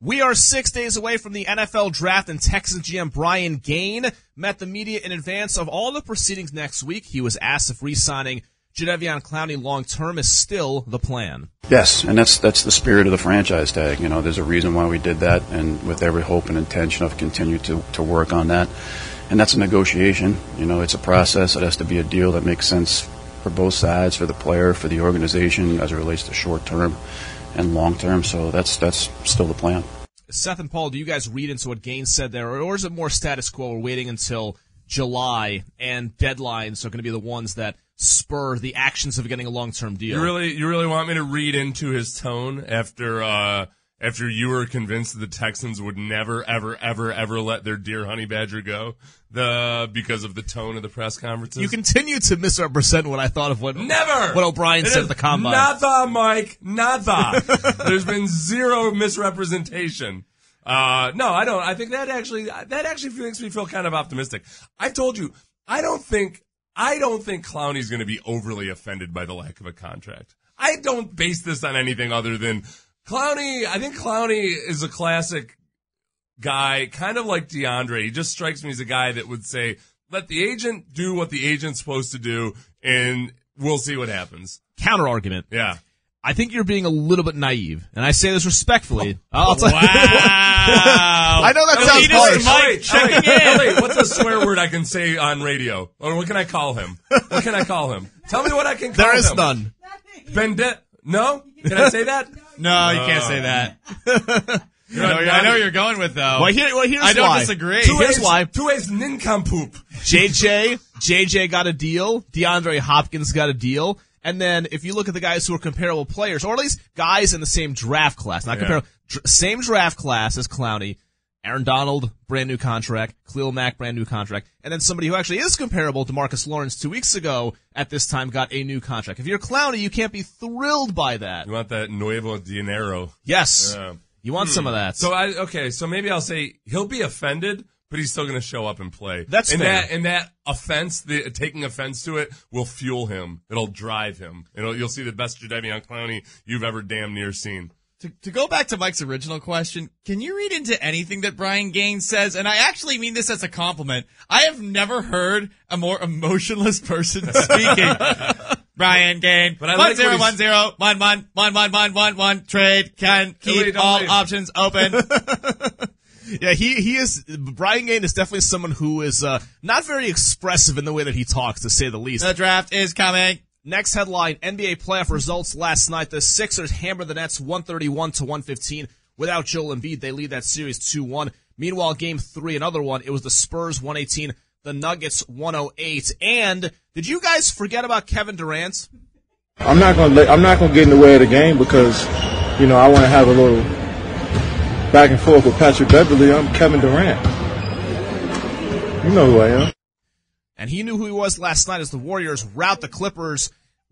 We are 6 days away from the NFL draft, and Texans GM Brian Gaine met the media in advance of all the proceedings next week. He was asked if re-signing Jadeveon Clowney long-term is still the plan. Yes, and that's the spirit of the franchise tag. You know, there's a reason why we did that, and with every hope and intention of continue to work on that. And that's a negotiation. You know, it's a process. It has to be a deal that makes sense for both sides, for the player, for the organization, as it relates to short-term and long-term. So that's still the plan. Seth and Paul, do you guys read into what Gaines said there, or is it more status quo? We're waiting until July, and deadlines are going to be the ones that spur the actions of getting a long-term deal. You really want me to read into his tone after you were convinced that the Texans would never, ever, ever, ever let their dear honey badger go because of the tone of the press conferences? You continue to misrepresent what I thought of what O'Brien said at the Combine. Nada, Mike, nada. There's been zero misrepresentation. No, I don't. I think that actually makes me feel kind of optimistic. I told you, I don't think Clowney's going to be overly offended by the lack of a contract. I don't base this on anything other than Clowney. I think Clowney is a classic guy, kind of like DeAndre. He just strikes me as a guy that would say, let the agent do what the agent's supposed to do, and we'll see what happens. Counter argument. Yeah. I think you're being a little bit naive, and I say this respectfully. I'll tell you. Wow. I know that sounds harsh. Mike, checking in. Wait, what's a swear word I can say on radio? Or what can I call him? What can I call him? Tell me what I can call him. There is none. No? Can I say that? No, you can't say that. I know you're going with, though. Well, here's why. I don't disagree. Here's why. Two-ways nincompoop. JJ got a deal. DeAndre Hopkins got a deal. And then if you look at the guys who are comparable players, or at least guys in the same draft class, not comparable, same draft class as Clowney, Aaron Donald, brand new contract, Khalil Mack, brand new contract, and then somebody who actually is comparable to Marcus Lawrence 2 weeks ago at this time got a new contract. If you're Clowney, you can't be thrilled by that. You want that nuevo dinero. Yes. You want some of that. So maybe I'll say he'll be offended, but he's still going to show up and play. That's fair. And that offense, taking offense to it, will fuel him. It'll drive him. You'll see the best Jadeveon Clowney you've ever damn near seen. To go back to Mike's original question, can you read into anything that Brian Gaines says? And I actually mean this as a compliment. I have never heard a more emotionless person speaking. Brian Gaines, but I like 1-0-1-0-1-1-1-1-1-1 trade can keep all options open. Yeah, he is. Brian Gaines is definitely someone who is not very expressive in the way that he talks, to say the least. The draft is coming. Next headline: NBA playoff results last night. The Sixers hammered the Nets 131-115 without Joel Embiid. They lead that series 2-1. Meanwhile, Game 3, another one. It was the Spurs 118, the Nuggets 108. And did you guys forget about Kevin Durant? I'm not gonna get in the way of the game because, I want to have a little back and forth with Patrick Beverly. I'm Kevin Durant. You know who I am. And he knew who he was last night as the Warriors rout the Clippers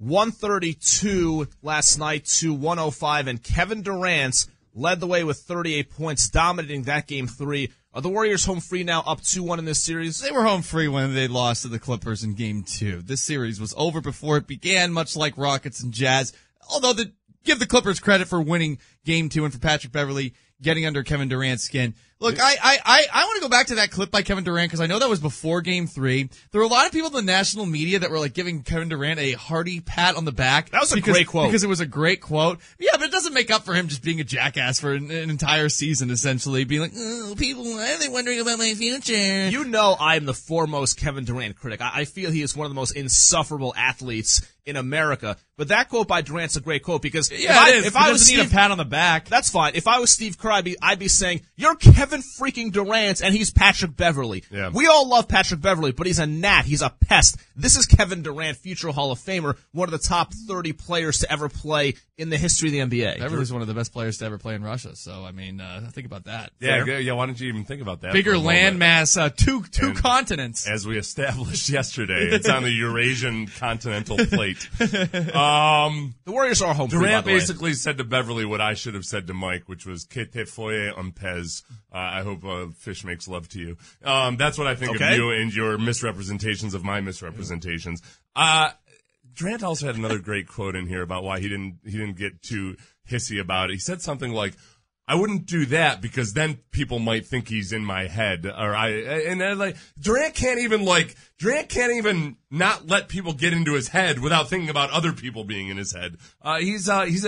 132 last night to 105. And Kevin Durant led the way with 38 points, dominating that Game 3. Are the Warriors home free now, up 2-1 in this series? They were home free when they lost to the Clippers in Game 2. This series was over before it began, much like Rockets and Jazz. Although give the Clippers credit for winning Game 2 and for Patrick Beverly getting under Kevin Durant's skin. Look, I want to go back to that clip by Kevin Durant because I know that was before Game 3. There were a lot of people in the national media that were like giving Kevin Durant a hearty pat on the back. That was a great quote. Because it was a great quote. Yeah, but it doesn't make up for him just being a jackass for an entire season, essentially. Being like, people, why are they wondering about my future? You know I'm the foremost Kevin Durant critic. I feel he is one of the most insufferable athletes in America. But that quote by Durant's a great quote because if I was Steve, need a pat on the back. That's fine. If I was Steve Kerr, I'd be saying, you're Kevin freaking Durant and he's Patrick Beverly. Yeah. We all love Patrick Beverly, but he's a gnat. He's a pest. This is Kevin Durant, future Hall of Famer, one of the top 30 players to ever play in the history of the NBA. Beverly's one of the best players to ever play in Russia. So, I mean, think about that. Yeah, why don't you even think about that? Bigger landmass, two continents. As we established yesterday, it's on the Eurasian continental plate. The Warriors are home free, Durant basically said to Beverly what I should have said to Mike, which was "Que te foye un pez." I hope a fish makes love to you. That's what I think of you and your misrepresentations of my misrepresentations. Durant also had another great quote in here about why he didn't get too hissy about it. He said something like, I wouldn't do that because then people might think he's in my head, Durant can't even not let people get into his head without thinking about other people being in his head. He's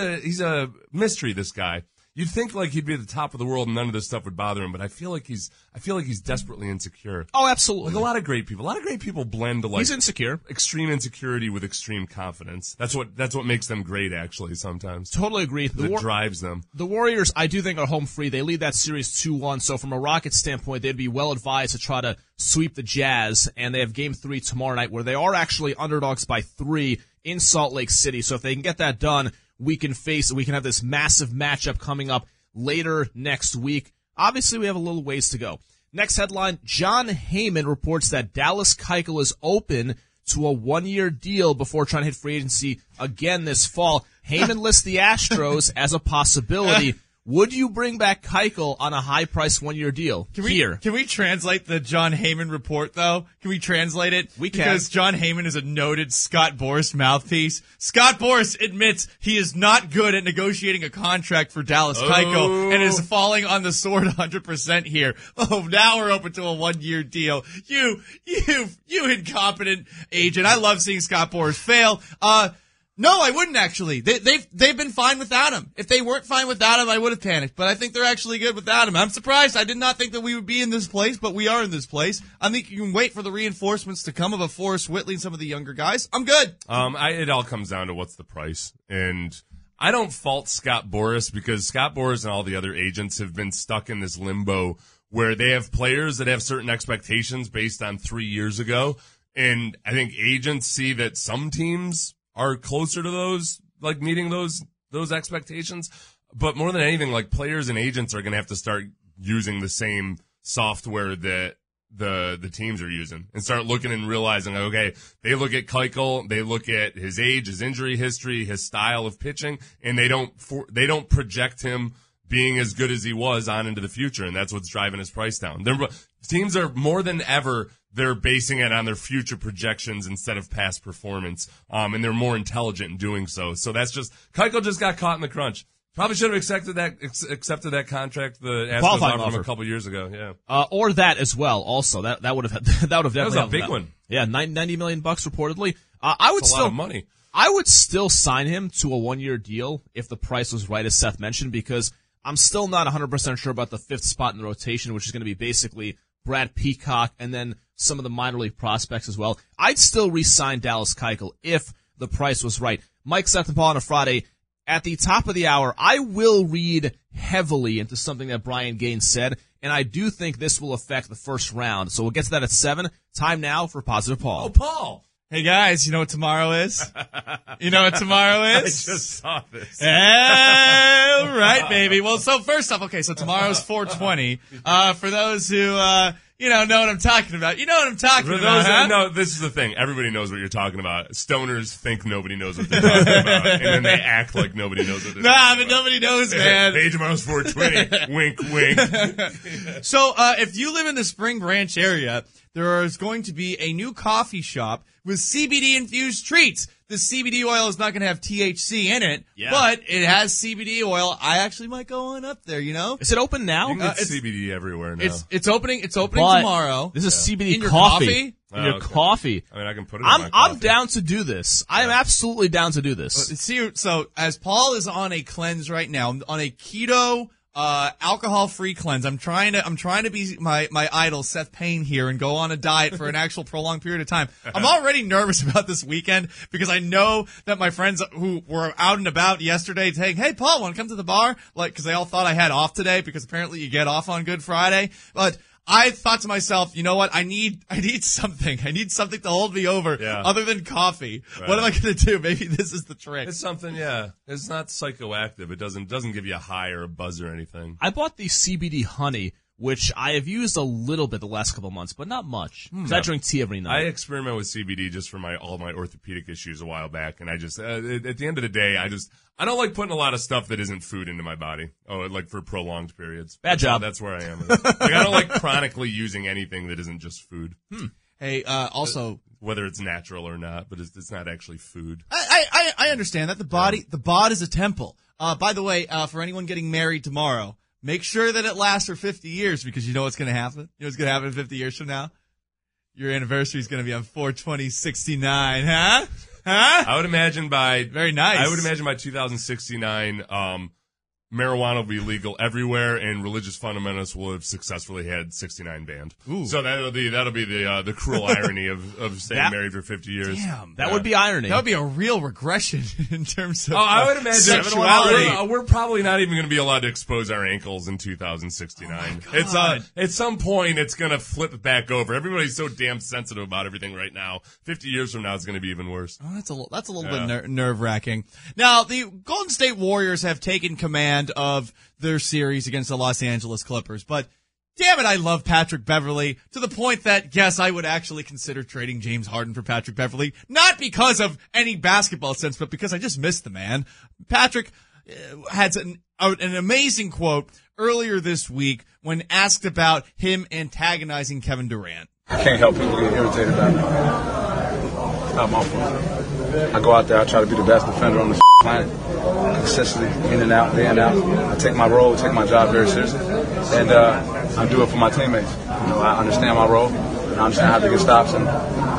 a mystery, this guy. You'd think like he'd be at the top of the world and none of this stuff would bother him, but I feel like he's desperately insecure. Oh, absolutely. Like a lot of great people blend to like he's insecure. Extreme insecurity with extreme confidence. That's what makes them great actually sometimes. Totally agree. It drives them. The Warriors, I do think, are home free. They lead that series 2-1, so from a Rockets standpoint, they'd be well advised to try to sweep the Jazz, and they have game 3 tomorrow night where they are actually underdogs by 3 in Salt Lake City. So if they can get that done, we can have this massive matchup coming up later next week. Obviously, we have a little ways to go. Next headline, John Heyman reports that Dallas Keuchel is open to a 1-year deal before trying to hit free agency again this fall. Heyman lists the Astros as a possibility. Would you bring back Keuchel on a high-priced 1-year deal? Can we translate the John Heyman report, though? Can we translate it? We can. Because John Heyman is a noted Scott Boras mouthpiece. Scott Boras admits he is not good at negotiating a contract for Dallas Keuchel and is falling on the sword 100% here. Oh, now we're open to a 1-year deal. You incompetent agent. I love seeing Scott Boras fail. No, I wouldn't actually. They've been fine without him. If they weren't fine without him, I would have panicked. But I think they're actually good without him. I'm surprised. I did not think that we would be in this place, but we are in this place. I think you can wait for the reinforcements to come of a Forrest Whitley and some of the younger guys. I'm good. It all comes down to what's the price. And I don't fault Scott Boras because Scott Boras and all the other agents have been stuck in this limbo where they have players that have certain expectations based on 3 years ago. And I think agents see that some teams are closer to those, like meeting those expectations. But more than anything, like players and agents are going to have to start using the same software that the teams are using and start looking and realizing, okay, they look at Keuchel, they look at his age, his injury history, his style of pitching, and they don't project him being as good as he was on into the future. And that's what's driving his price down. Teams are more than ever, they're basing it on their future projections instead of past performance. And they're more intelligent in doing so. So that's Keuchel just got caught in the crunch. Probably should have accepted that contract the Astros offered him a couple years ago. Yeah. Or that as well. Also, that would have definitely that was a big one. Yeah, $90 million reportedly. I would That's a lot of money. I would still sign him to a 1-year deal if the price was right, as Seth mentioned, because I'm still not 100% sure about the 5th spot in the rotation, which is going to be basically Brad Peacock and then some of the minor league prospects as well. I'd still re-sign Dallas Keuchel if the price was right. Mike, Seth, and Paul on a Friday. At the top of the hour, I will read heavily into something that Brian Gaines said, and I do think this will affect the first round. So we'll get to that at 7. Time now for Positive Paul. Oh, Paul. Hey guys, you know what tomorrow is? You know what tomorrow is? I just saw this. All right, baby. Well, so first off, okay, so tomorrow's 420. For those who, know what I'm talking about. You know what I'm talking about, huh? No, this is the thing. Everybody knows what you're talking about. Stoners think nobody knows what they're talking about, and then they act like nobody knows what they're talking about. But nobody knows, man. Hey, tomorrow's 420. Wink, wink. So, if you live in the Spring Branch area, there is going to be a new coffee shop with CBD-infused treats. The CBD oil is not going to have THC in it, but it has CBD oil. I actually might go on up there, you know? Is it open now? You can get CBD everywhere now. It's opening tomorrow. This is CBD in your coffee. coffee? In your coffee. I mean, I can put it in my coffee. I'm down to do this. I am absolutely down to do this. See, so as Paul is on a cleanse right now, on a keto alcohol-free cleanse. I'm trying to be my idol Seth Payne here and go on a diet for an actual prolonged period of time. I'm already nervous about this weekend because I know that my friends who were out and about yesterday saying, "Hey, Paul, want to come to the bar?" Like, because they all thought I had off today because apparently you get off on Good Friday, but I thought to myself, you know what? I need something. I need something to hold me over other than coffee. Right. What am I going to do? Maybe this is the trick. It's something, yeah. It's not psychoactive. It doesn't give you a high or a buzz or anything. I bought the CBD honey, which I have used a little bit the last couple of months, but not much. Because I drink tea every night. I experiment with CBD just for all my orthopedic issues a while back, and I just at the end of the day, I don't like putting a lot of stuff that isn't food into my body. Oh, like for prolonged periods. Bad job. That's where I am. Like, I don't like chronically using anything that isn't just food. Hey, also, whether it's natural or not, but it's not actually food. I understand that the bod is a temple. By the way, for anyone getting married tomorrow, make sure that it lasts for 50 years because you know what's going to happen? You know what's going to happen 50 years from now? Your anniversary is going to be on 4/20/69, huh? Huh? I would imagine by Very nice. I would imagine by 2069, marijuana will be legal everywhere, and religious fundamentalists will have successfully had 69 banned. Ooh. So that'll be the cruel irony of staying married for 50 years. Damn. That would be irony. That would be a real regression in terms of I would imagine sexuality. we're probably not even going to be allowed to expose our ankles in 2069. It's at some point it's going to flip back over. Everybody's so damn sensitive about everything right now. 50 years from now, it's going to be even worse. Oh, that's a little bit nerve-wracking. Now, the Golden State Warriors have taken command of their series against the Los Angeles Clippers, but damn it, I love Patrick Beverley to the point that, yes, I would actually consider trading James Harden for Patrick Beverley, not because of any basketball sense, but because I just miss the man. Patrick had an amazing quote earlier this week when asked about him antagonizing Kevin Durant. I can't help people get irritated about it. It's not my fault. I go out there, I try to be the best defender on the planet, consistently, in and out, day and out. I take my role, take my job very seriously, and I do it for my teammates. I understand my role, and I understand how to get stops, and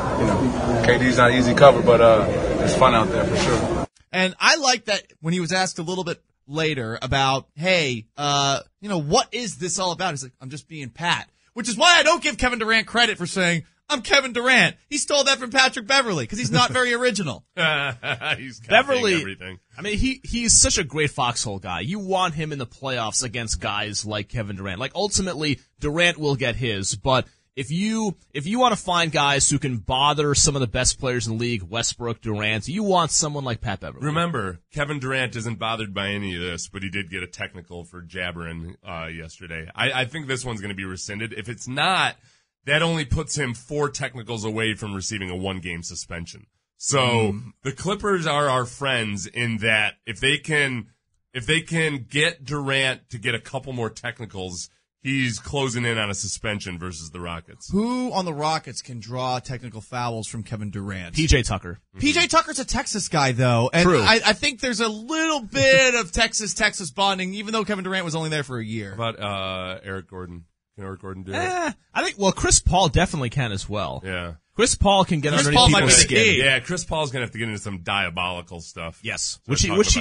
KD's not easy cover, but it's fun out there for sure. And I like that when he was asked a little bit later about, hey, what is this all about? He's like, I'm just being Pat, which is why I don't give Kevin Durant credit for saying, I'm Kevin Durant. He stole that from Patrick Beverley because he's not very original. He's Beverley, everything. I mean, he's such a great foxhole guy. You want him in the playoffs against guys like Kevin Durant. Like, ultimately, Durant will get his, but if you want to find guys who can bother some of the best players in the league, Westbrook, Durant, you want someone like Pat Beverley. Remember, Kevin Durant isn't bothered by any of this, but he did get a technical for jabbering yesterday. I think this one's going to be rescinded. If it's not, that only puts him 4 technicals away from receiving a 1-game suspension. So the Clippers are our friends in that if they can get Durant to get a couple more technicals, he's closing in on a suspension versus the Rockets. Who on the Rockets can draw technical fouls from Kevin Durant? PJ Tucker. PJ Tucker's a Texas guy, though. And True. I think there's a little bit of Texas bonding, even though Kevin Durant was only there for a year. How about Eric Gordon? Can Eric Gordon do it? I think, Chris Paul definitely can as well. Yeah. Chris Paul can get Chris underneath Paul might people's be the key. skin. Yeah, Chris Paul's going to have to get into some diabolical stuff. Yes. So Which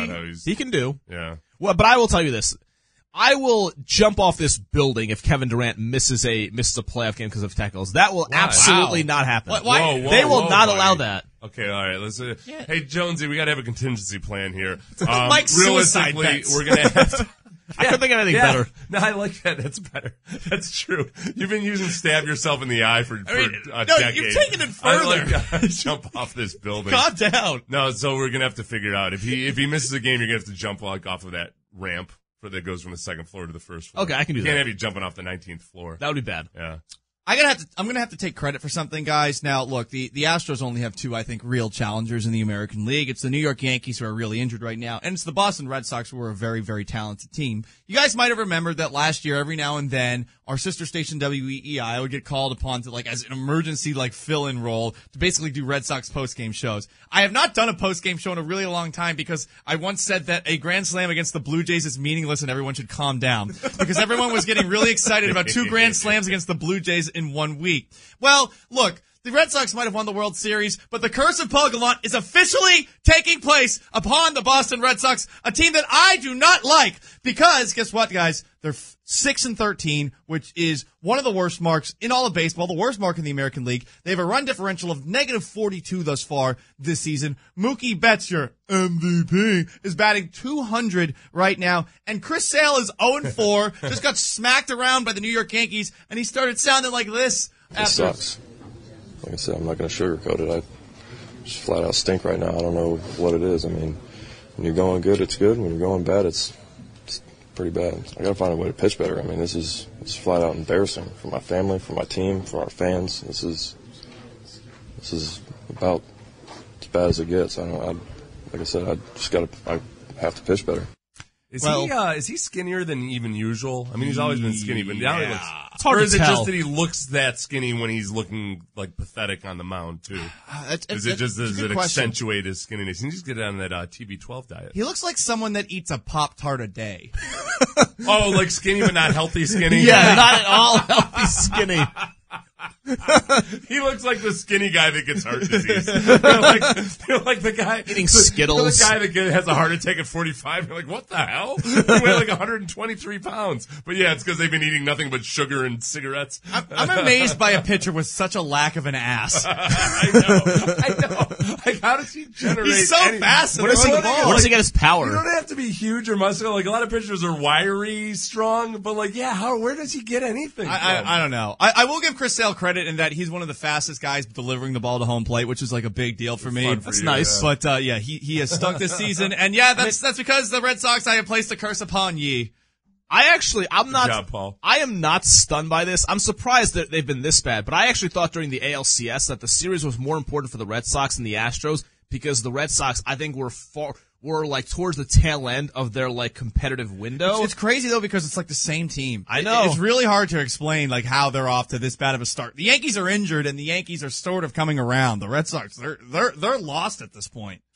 he can do. Yeah. Well, but I will tell you this. I will jump off this building if Kevin Durant misses a playoff game because of technicals. That will absolutely not happen. Why? They will not allow that. Okay, all right. Let's. Hey, Jonesy, we got to have a contingency plan here. Mike's suicide realistically, bets. we're going to have to. I couldn't think of anything better. No, I like that. That's better. That's true. You've been using stab yourself in the eye for a decade. You've taken it further. I like jump off this building. Calm down. No, so we're gonna have to figure it out. If he misses a game, you're gonna have to jump off of that ramp that goes from the second floor to the first floor. Okay, I can do that. Can't have you jumping off the 19th floor. That would be bad. Yeah. I'm gonna have to take credit for something, guys. Now, look, the Astros only have 2, I think, real challengers in the American League. It's the New York Yankees, who are really injured right now, and it's the Boston Red Sox, who are a very, very talented team. You guys might have remembered that last year, every now and then, our sister station WEEI would get called upon to, as an emergency, fill-in role to basically do Red Sox post-game shows. I have not done a post-game show in a really long time because I once said that a grand slam against the Blue Jays is meaningless and everyone should calm down because everyone was getting really excited about 2 grand slams against the Blue Jays in 1 week. Well, look, the Red Sox might have won the World Series, but the curse of Paul Gallant is officially taking place upon the Boston Red Sox, a team that I do not like because, guess what, guys? They're 6-13, which is one of the worst marks in all of baseball, the worst mark in the American League. They have a run differential of -42 thus far this season. Mookie Betts, your MVP, is batting .200 right now, and Chris Sale is 0-4, just got smacked around by the New York Yankees, and he started sounding like this. It sucks. Like I said, I'm not going to sugarcoat it. I just flat out stink right now. I don't know what it is. I mean, when you're going good, it's good. When you're going bad, it's pretty bad. I got to find a way to pitch better. I mean, it's flat out embarrassing for my family, for my team, for our fans. This is about as bad as it gets. Like I said, I have to pitch better. Is he skinnier than even usual? I mean, he's always been skinny, but now he looks. It's hard or to is it tell. just that he looks that skinny when he's looking pathetic on the mound too? Does it accentuate his skinniness? He needs to get on that TB12 diet. He looks like someone that eats a Pop-Tart a day. Oh, like skinny but not healthy skinny? Yeah, not at all healthy skinny. He looks like the skinny guy that gets heart disease. You're like the guy eating Skittles. You're the guy that has a heart attack at 45. You're like, what the hell? You weigh like 123 pounds. But yeah, it's because they've been eating nothing but sugar and cigarettes. I'm amazed by a pitcher with such a lack of an ass. I know. Like, how does he generate? He's so fast. Where does he get his power? You don't have to be huge or muscular. Like, a lot of pitchers are wiry, strong, but like, yeah, where does he get anything? I don't know. I will give Chris Sale credit in that he's one of the fastest guys delivering the ball to home plate, which is like a big deal for me. That's nice. But yeah, he has stunk this season, and yeah, that's because the Red Sox. I have placed a curse upon ye. I'm not. Good job, Paul. I am not stunned by this. I'm surprised that they've been this bad, but I actually thought during the ALCS that the series was more important for the Red Sox than the Astros because the Red Sox, I think, were like towards the tail end of their like competitive window. It's crazy though because it's like the same team. I know. It's really hard to explain like how they're off to this bad of a start. The Yankees are injured and the Yankees are sort of coming around. The Red Sox, they're lost at this point.